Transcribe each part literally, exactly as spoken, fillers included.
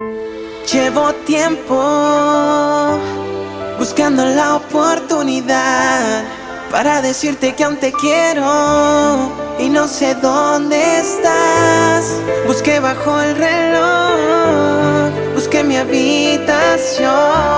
Llevo tiempo buscando la oportunidad para decirte que aún te quiero y no sé dónde estás. Busqué bajo el reloj, busqué mi habitación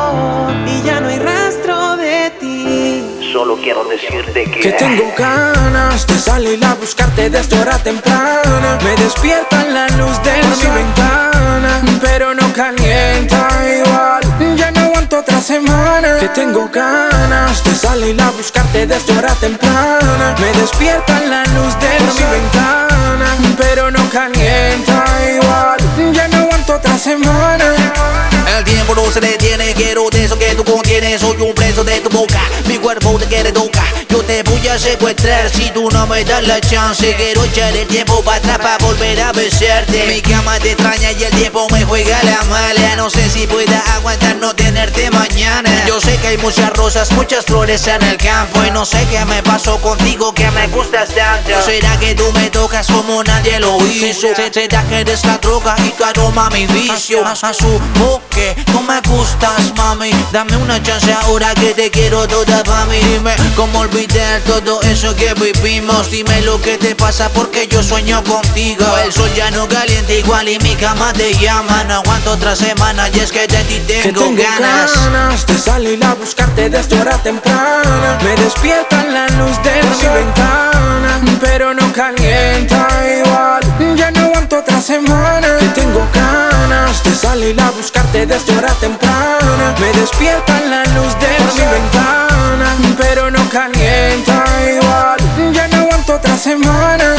y ya no hay rastro de ti. Solo quiero decirte que, que tengo ganas de salir a buscarte desde hora temprana. Me despierta la luz de mi ventana, pero no calienta igual. Ya no aguanto otra semana. Que tengo ganas de salir a buscarte desde hora temprana. Me despierta la luz de mi ventana, pero no calienta igual. Ya no aguanto otra semana. El tiempo no se detiene, quiero de eso que tú contienes. Soy un preso de tu boca, mi cuerpo te quiere tocar. Yo te voy a secuestrar si tú no me das la chance. Quiero echar el tiempo para atrás para volver a besarte. Mi cama te extraña y el tiempo me juega la mala. No sé si pueda aguantar no tenerte mañana. Yo sé que hay muchas rosas, muchas flores en el campo, y no sé qué me pasó contigo que me gustas tanto. ¿Será que tú me tocas como nadie lo hizo? ¿Será que eres la droga y tu aroma mi vicio? Asumo que tú me gustas, mami. Dame una chance ahora que te quiero toda pa' mí. Dime cómo olvidar todo eso que vivimos. Dime lo que te pasa porque yo sueño contigo. El sol ya no calienta igual y mi cama te llama. No aguanto otra semana y es que de ti tengo, que tengo ganas. ganas de salir a buscarte desde hora temprana. Me despierta la luz de mi ventana, pero no calienta igual. Ya no aguanto otra semana. Que tengo ganas de salir a buscarte desde hora temprana. Me despierta la luz de mi ventana, pero no calienta igual. Ya no aguanto otra semana.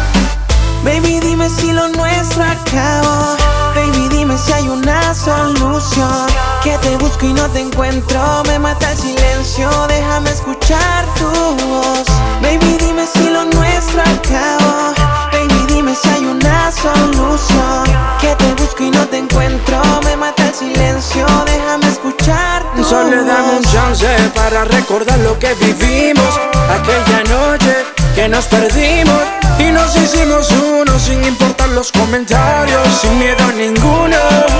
Baby, dime si lo nuestro acabó. Baby, dime si hay una solución. Que te busco y no te encuentro, me mata el silencio. Déjame escuchar tu voz. Baby, dime si lo nuestro acabó. Baby, dime si hay una solución. Que te busco y no te encuentro, me mata el silencio. Déjame escuchar tu Solo dame un chance para recordar lo que vivimos aquella noche que nos perdimos y nos hicimos uno sin importar los comentarios, sin miedo ninguno.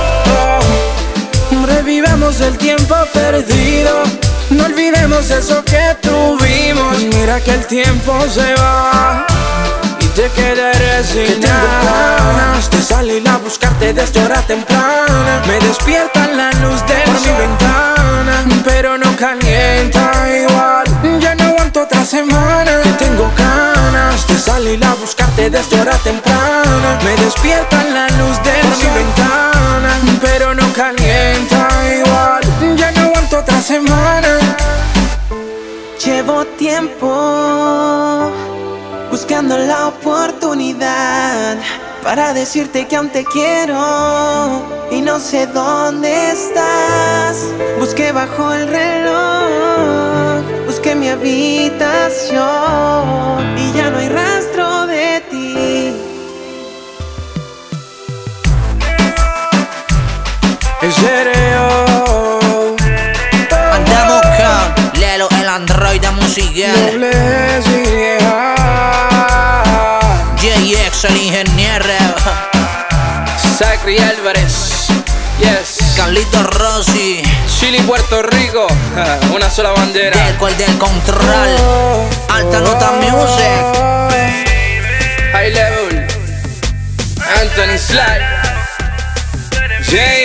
Oh, revivamos el tiempo perdido, no olvidemos eso que tuvimos. Mira que el tiempo se va y te quedaré sin que nada. Tengo ganas de salir a buscarte desde hora temprana. Me despierta la luz de mi ventana, pero no calienta igual. Ya no aguanto otra semana. Que tengo ganas de salir a buscarte desde hora temprana. Me despierta la luz de mi ventana, pero no calienta igual. Ya no aguanto otra semana. Llevo tiempo buscando la oportunidad para decirte que aún te quiero y no sé dónde estás. Busqué bajo el reloj, busqué mi habitación y ya no hay rastro de ti. Stereo. Andamos con Lelo, el androide musical. Doble vieja. J X, el ingeniero. Sacri Álvarez, yes. Carlitos Rossi, Chile, Puerto Rico, una sola bandera. Delco, el del control. Alta Nota Music. High Level, Anthony Slide, J